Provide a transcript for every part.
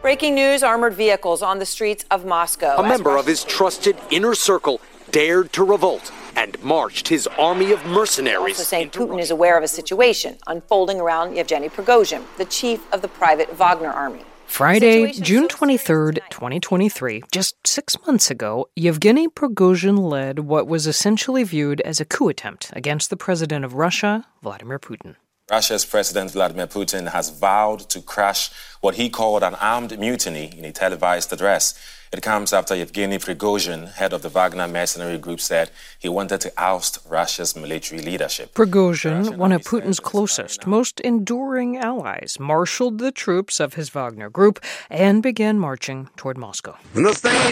Breaking news, armored vehicles on the streets of Moscow. A member of his trusted inner circle dared to revolt and marched his army of mercenaries. Also saying Putin is aware of a situation unfolding around Yevgeny Prigozhin, the chief of the private Wagner army. Friday, June 23rd, 2023, just 6 months ago, Yevgeny Prigozhin led what was essentially viewed as a coup attempt against the president of Russia, Vladimir Putin. Russia's President Vladimir Putin has vowed to crash what he called an armed mutiny in a televised address. It comes after Yevgeny Prigozhin, head of the Wagner mercenary group, said he wanted to oust Russia's military leadership. Prigozhin, one of Putin's closest, most enduring allies, marshaled the troops of his Wagner group and began marching toward Moscow. In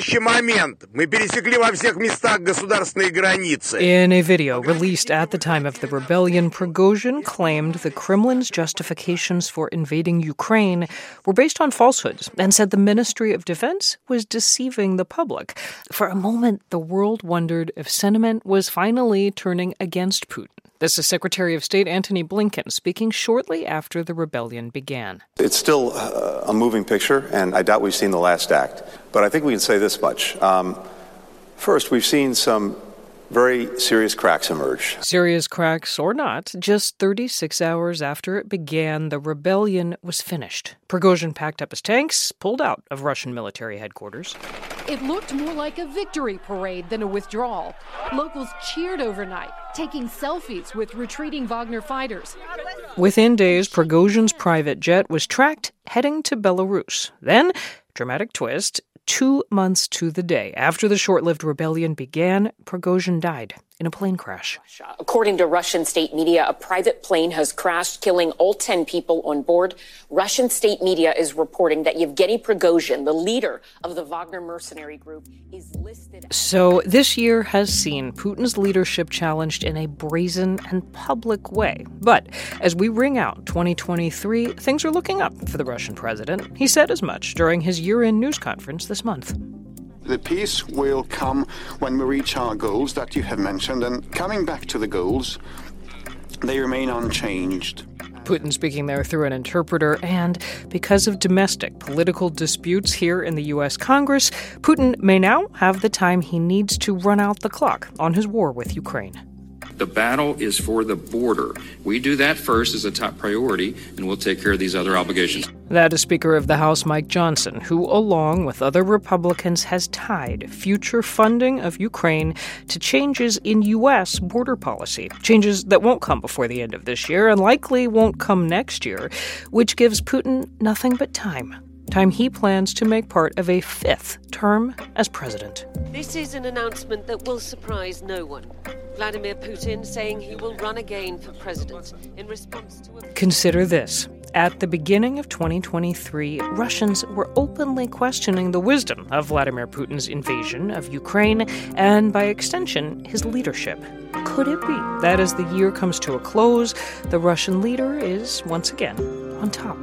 a video released at the time of the rebellion, Prigozhin claimed the Kremlin's justifications for invading Ukraine were based on falsehoods and said the Ministry of Defense was deceiving the public. For a moment, the world wondered if sentiment was finally turning against Putin. This is Secretary of State Antony Blinken speaking shortly after the rebellion began. It's still a moving picture, and I doubt we've seen the last act. But I think we can say this much. First, we've seen some very serious cracks emerge. Serious cracks or not, just 36 hours after it began, the rebellion was finished. Prigozhin packed up his tanks, pulled out of Russian military headquarters. It looked more like a victory parade than a withdrawal. Locals cheered overnight, taking selfies with retreating Wagner fighters. Within days, Prigozhin's private jet was tracked, heading to Belarus. Then, dramatic twist, 2 months to the day after the short-lived rebellion began, Prigozhin died in a plane crash. According to Russian state media, a private plane has crashed, killing all 10 people on board. Russian state media is reporting that Yevgeny Prigozhin, the leader of the Wagner mercenary group, is listed. So this year has seen Putin's leadership challenged in a brazen and public way. But as we ring out 2023, things are looking up for the Russian president. He said as much during his year-end news conference this month. The peace will come when we reach our goals that you have mentioned. And coming back to the goals, they remain unchanged. Putin speaking there through an interpreter, and because of domestic political disputes here in the U.S. Congress, Putin may now have the time he needs to run out the clock on his war with Ukraine. The battle is for the border. We do that first as a top priority, and we'll take care of these other obligations. That is Speaker of the House Mike Johnson, who, along with other Republicans, has tied future funding of Ukraine to changes in U.S. border policy, changes that won't come before the end of this year and likely won't come next year, which gives Putin nothing but time he plans to make part of a 5th term as president. This is an announcement that will surprise no one. Vladimir Putin saying he will run again for president in response to a... Consider this. At the beginning of 2023, Russians were openly questioning the wisdom of Vladimir Putin's invasion of Ukraine and, by extension, his leadership. Could it be that as the year comes to a close, the Russian leader is once again on top?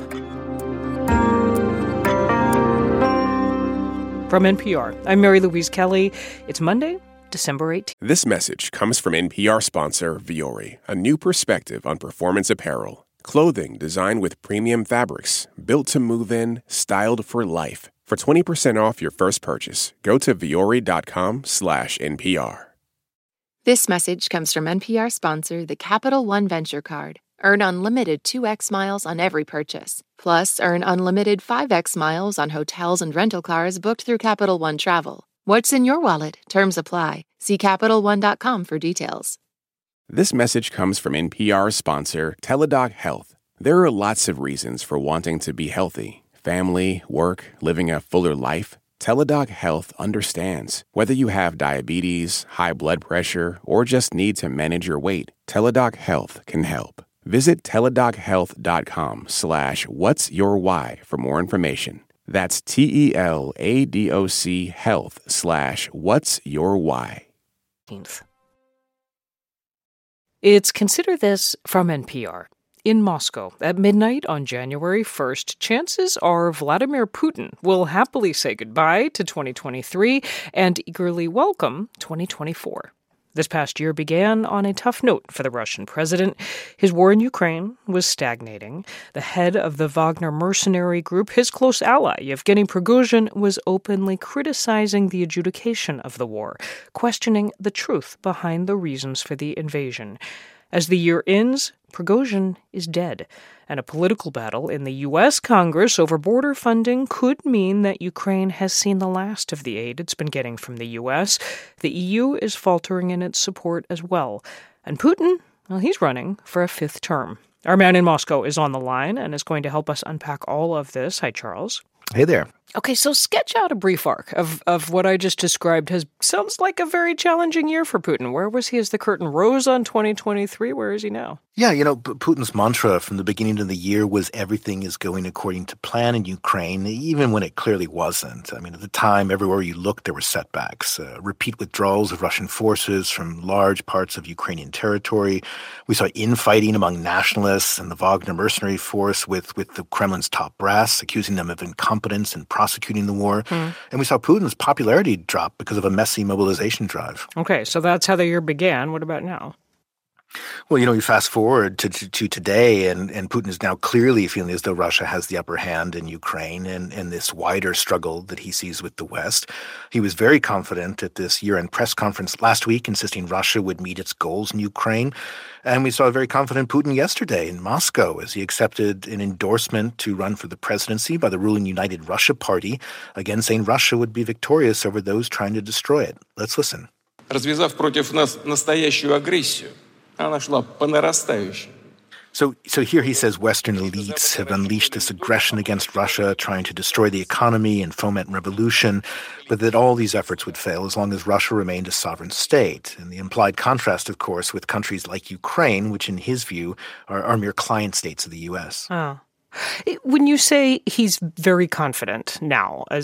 From NPR, I'm Mary Louise Kelly. It's Monday, December 18th. This message comes from NPR sponsor Vuori, a new perspective on performance apparel. Clothing designed with premium fabrics, built to move in, styled for life. For 20% off your first purchase, go to vuori.com/NPR. This message comes from NPR sponsor, the Capital One Venture Card. Earn unlimited 2x miles on every purchase. Plus, earn unlimited 5x miles on hotels and rental cars booked through Capital One Travel. What's in your wallet? Terms apply. See CapitalOne.com for details. This message comes from NPR sponsor Teladoc Health. There are lots of reasons for wanting to be healthy. Family, work, living a fuller life. Teladoc Health understands. Whether you have diabetes, high blood pressure, or just need to manage your weight, Teladoc Health can help. Visit teladochealth.com/whatsyourwhy for more information. That's TELADOC health/whatsyourwhy. It's Consider This from NPR. In Moscow, at midnight on January 1st, chances are Vladimir Putin will happily say goodbye to 2023 and eagerly welcome 2024. This past year began on a tough note for the Russian president. His war in Ukraine was stagnating. The head of the Wagner mercenary group, his close ally, Yevgeny Prigozhin, was openly criticizing the adjudication of the war, questioning the truth behind the reasons for the invasion. As the year ends, Prigozhin is dead, and a political battle in the U.S. Congress over border funding could mean that Ukraine has seen the last of the aid it's been getting from the U.S. The EU is faltering in its support as well. And Putin, well, he's running for a fifth term. Our man in Moscow is on the line and is going to help us unpack all of this. Hi, Charles. Hey there. Okay, so sketch out a brief arc of what I just described. Sounds like a very challenging year for Putin. Where was he as the curtain rose on 2023? Where is he now? Yeah, Putin's mantra from the beginning of the year was everything is going according to plan in Ukraine, even when it clearly wasn't. I mean, at the time, everywhere you looked, there were setbacks. Repeat withdrawals of Russian forces from large parts of Ukrainian territory. We saw infighting among nationalists and the Wagner mercenary force with the Kremlin's top brass, accusing them of incompetence in prosecuting the war. And we saw Putin's popularity drop because of a messy mobilization drive. Okay, so that's how the year began. What about now? Well, you fast forward to today, and Putin is now clearly feeling as though Russia has the upper hand in Ukraine and this wider struggle that he sees with the West. He was very confident at this year-end press conference last week, insisting Russia would meet its goals in Ukraine. And we saw a very confident Putin yesterday in Moscow as he accepted an endorsement to run for the presidency by the ruling United Russia Party, again saying Russia would be victorious over those trying to destroy it. Let's listen. Развязав против нас настоящую агрессию, она шла по нарастающей. So here he says Western elites have unleashed this aggression against Russia, trying to destroy the economy and foment revolution, but that all these efforts would fail as long as Russia remained a sovereign state. And the implied contrast, of course, with countries like Ukraine, which in his view are mere client states of the U.S. Oh. When you say he's very confident now as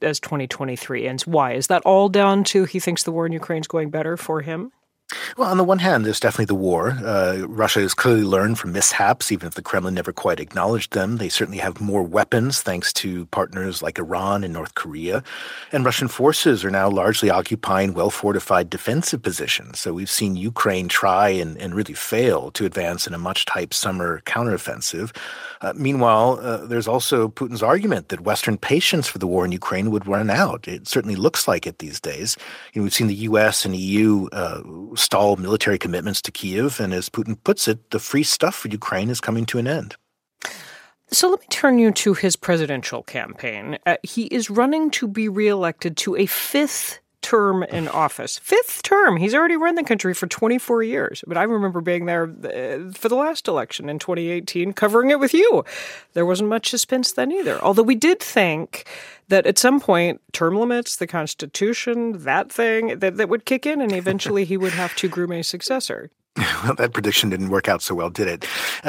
2023 ends, why? Is that all down to he thinks the war in Ukraine is going better for him? Well, on the one hand, there's definitely the war. Russia has clearly learned from mishaps, even if the Kremlin never quite acknowledged them. They certainly have more weapons thanks to partners like Iran and North Korea. And Russian forces are now largely occupying well-fortified defensive positions. So we've seen Ukraine try and really fail to advance in a much-hyped summer counteroffensive. Meanwhile, there's also Putin's argument that Western patience for the war in Ukraine would run out. It certainly looks like it these days. We've seen the U.S. and EU stall military commitments to Kyiv, and as Putin puts it, the free stuff for Ukraine is coming to an end. So let me turn you to his presidential campaign. He is running to be reelected to a fifth term in office. Fifth term. He's already run the country for 24 years. But I remember being there for the last election in 2018, covering it with you. There wasn't much suspense then either. Although we did think that at some point, term limits, the Constitution, that thing, that would kick in, and eventually he would have to groom a successor. Well, that prediction didn't work out so well, did it?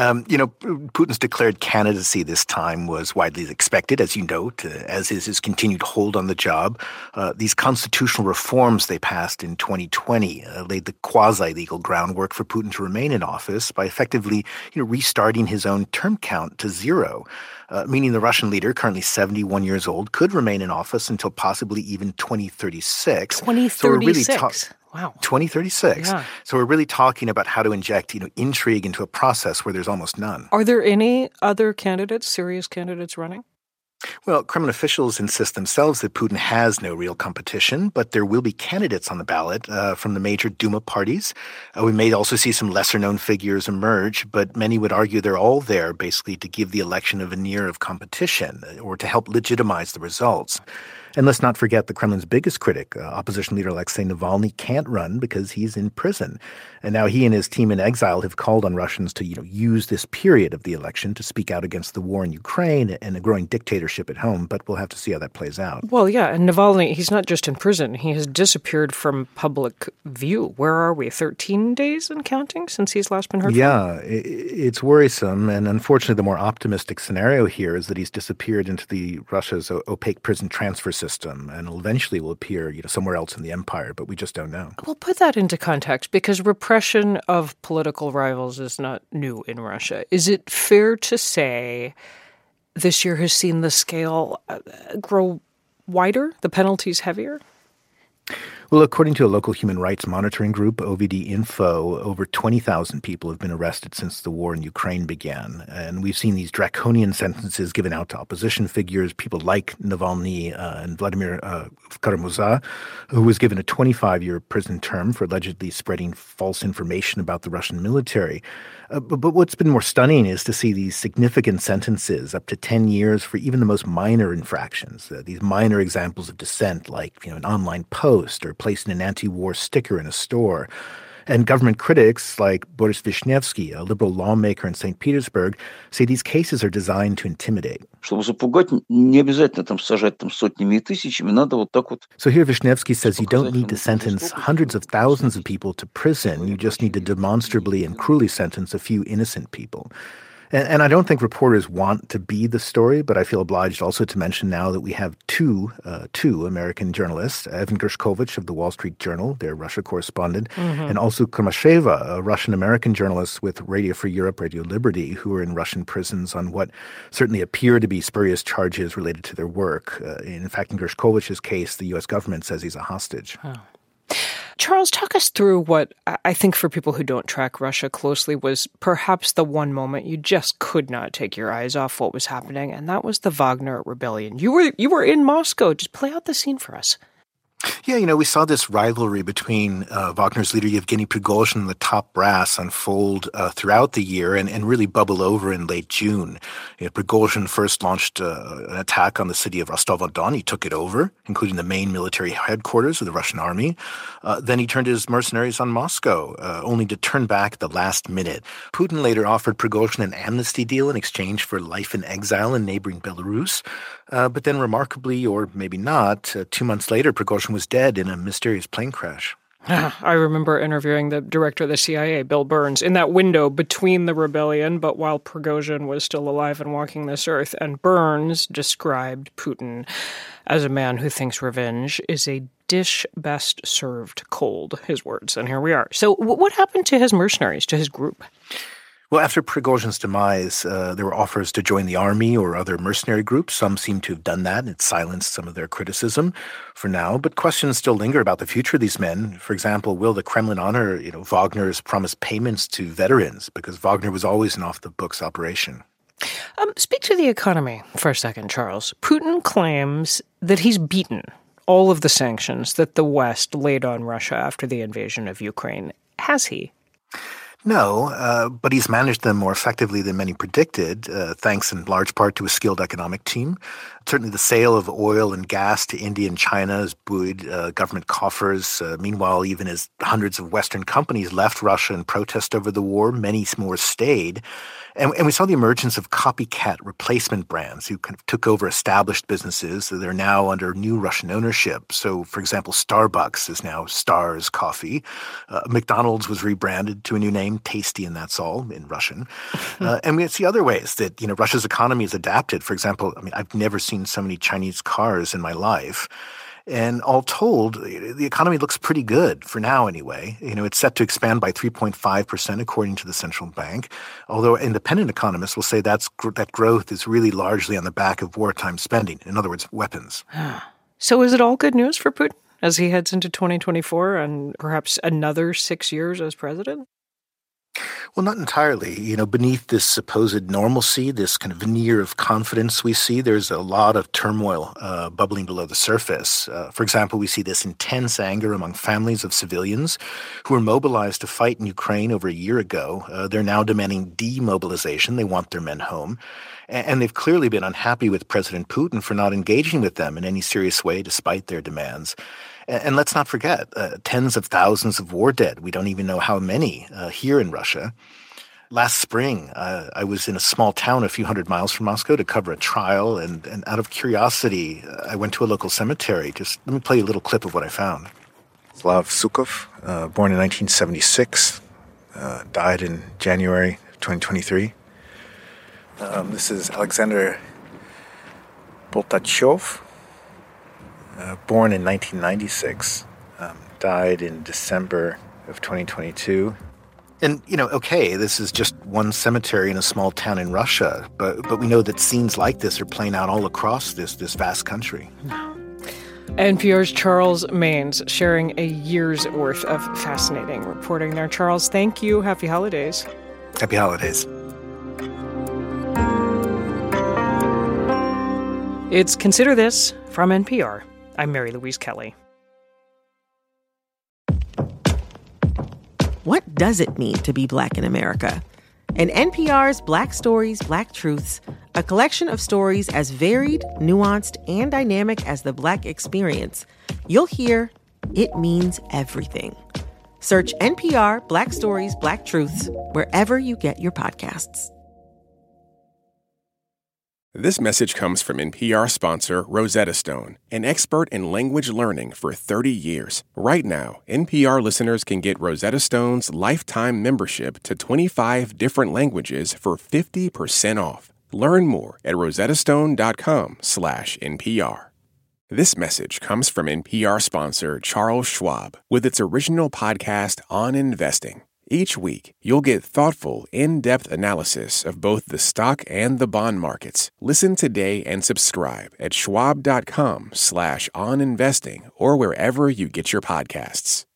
Putin's declared candidacy this time was widely expected, as you note, as is his continued hold on the job. These constitutional reforms they passed in 2020 laid the quasi-legal groundwork for Putin to remain in office by effectively restarting his own term count to zero. Meaning the Russian leader, currently 71 years old, could remain in office until possibly even 2036. 2036? Wow. 2036. Yeah. So we're really talking about how to inject, intrigue into a process where there's almost none. Are there any other candidates, serious candidates running? Well, Kremlin officials insist themselves that Putin has no real competition, but there will be candidates on the ballot from the major Duma parties. We may also see some lesser-known figures emerge, but many would argue they're all there basically to give the election a veneer of competition or to help legitimize the results. And let's not forget the Kremlin's biggest critic, opposition leader Alexei Navalny, can't run because he's in prison. And now he and his team in exile have called on Russians to, use this period of the election to speak out against the war in Ukraine and a growing dictatorship at home. But we'll have to see how that plays out. Well, yeah, and Navalny, he's not just in prison. He has disappeared from public view. Where are we? 13 days and counting since he's last been heard from? Yeah, it's worrisome. And unfortunately, the more optimistic scenario here is that he's disappeared into Russia's opaque prison transfer system and eventually will appear, somewhere else in the empire, but we just don't know. Well, put that into context, because repression of political rivals is not new in Russia. Is it fair to say this year has seen the scale grow wider, the penalties heavier? Well, according to a local human rights monitoring group, OVD Info, over 20,000 people have been arrested since the war in Ukraine began. And we've seen these draconian sentences given out to opposition figures, people like Navalny and Vladimir Kara-Murza, who was given a 25-year prison term for allegedly spreading false information about the Russian military. But what's been more stunning is to see these significant sentences, up to 10 years for even the most minor infractions, these minor examples of dissent like an online post or placing an anti-war sticker in a store. And government critics like Boris Vishnevsky, a liberal lawmaker in St. Petersburg, say these cases are designed to intimidate. So here Vishnevsky says you don't need to sentence hundreds of thousands of people to prison. You just need to demonstrably and cruelly sentence a few innocent people. And I don't think reporters want to be the story, but I feel obliged also to mention now that we have two American journalists, Evan Gershkovich of the Wall Street Journal, their Russia correspondent, and also Kurmasheva, a Russian-American journalist with Radio Free Europe, Radio Liberty, who are in Russian prisons on what certainly appear to be spurious charges related to their work. In fact, in Gershkovich's case, the U.S. government says he's a hostage. Oh. Charles, talk us through what I think for people who don't track Russia closely was perhaps the one moment you just could not take your eyes off what was happening, and that was the Wagner rebellion. You were in Moscow. Just play out the scene for us. Yeah, we saw this rivalry between Wagner's leader Yevgeny Prigozhin and the top brass unfold throughout the year and really bubble over in late June. Prigozhin first launched an attack on the city of Rostov-on-Don. He took it over, including the main military headquarters of the Russian army. Then he turned his mercenaries on Moscow, only to turn back at the last minute. Putin later offered Prigozhin an amnesty deal in exchange for life in exile in neighboring Belarus. But then remarkably, or maybe not, 2 months later, Prigozhin was dead in a mysterious plane crash. I remember interviewing the director of the CIA, Bill Burns, in that window between the rebellion, but while Prigozhin was still alive and walking this earth. And Burns described Putin as a man who thinks revenge is a dish best served cold, his words. And here we are. So what happened to his mercenaries, to his group? Well, after Prigozhin's demise, there were offers to join the army or other mercenary groups. Some seem to have done that, and it silenced some of their criticism for now. But questions still linger about the future of these men. For example, will the Kremlin honor, Wagner's promised payments to veterans? Because Wagner was always an off-the-books operation. Speak to the economy for a second, Charles. Putin claims that he's beaten all of the sanctions that the West laid on Russia after the invasion of Ukraine. Has he? No, but he's managed them more effectively than many predicted, thanks in large part to a skilled economic team. Certainly the sale of oil and gas to India and China has buoyed government coffers. Meanwhile, even as hundreds of Western companies left Russia in protest over the war, many more stayed. And we saw the emergence of copycat replacement brands who kind of took over established businesses. They're now under new Russian ownership. So, for example, Starbucks is now Stars Coffee. McDonald's was rebranded to a new name, Tasty, and that's all in Russian. And we see other ways that, Russia's economy has adapted. For example, I've never seen so many Chinese cars in my life. And all told, the economy looks pretty good, for now anyway. It's set to expand by 3.5% according to the central bank, although independent economists will say that growth is really largely on the back of wartime spending, in other words, weapons. So is it all good news for Putin as he heads into 2024 and perhaps another 6 years as president? Well, not entirely. Beneath this supposed normalcy, this kind of veneer of confidence we see, there's a lot of turmoil bubbling below the surface. For example, we see this intense anger among families of civilians who were mobilized to fight in Ukraine over a year ago. They're now demanding demobilization. They want their men home. And they've clearly been unhappy with President Putin for not engaging with them in any serious way despite their demands. And let's not forget, tens of thousands of war dead. We don't even know how many here in Russia. Last spring, I was in a small town a few hundred miles from Moscow to cover a trial. And out of curiosity, I went to a local cemetery. Just let me play you a little clip of what I found. Slav Sukov, born in 1976, died in January 2023. This is Alexander Boltachov. Born in 1996, died in December of 2022. And, okay, this is just one cemetery in a small town in Russia, but we know that scenes like this are playing out all across this vast country. NPR's Charles Maynes sharing a year's worth of fascinating reporting there. Charles, thank you. Happy holidays. Happy holidays. It's Consider This from NPR. I'm Mary Louise Kelly. What does it mean to be Black in America? In NPR's Black Stories, Black Truths, a collection of stories as varied, nuanced, and dynamic as the Black experience, you'll hear it means everything. Search NPR Black Stories, Black Truths wherever you get your podcasts. This message comes from NPR sponsor Rosetta Stone, an expert in language learning for 30 years. Right now, NPR listeners can get Rosetta Stone's lifetime membership to 25 different languages for 50% off. Learn more at rosettastone.com/NPR. This message comes from NPR sponsor Charles Schwab with its original podcast on investing. Each week, you'll get thoughtful, in-depth analysis of both the stock and the bond markets. Listen today and subscribe at schwab.com/oninvesting or wherever you get your podcasts.